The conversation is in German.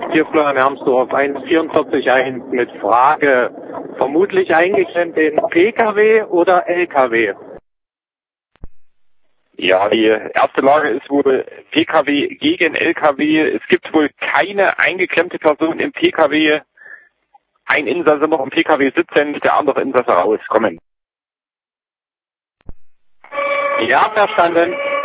Hier Florian Hermsdorf, 144.1 mit Frage. Vermutlich eingeklemmt in PKW oder LKW? Ja, die erste Lage ist wohl PKW gegen LKW. Es gibt wohl keine eingeklemmte Person im PKW. Ein Insasse noch im PKW sitzend, der andere Insasse rauskommen. Ja, verstanden.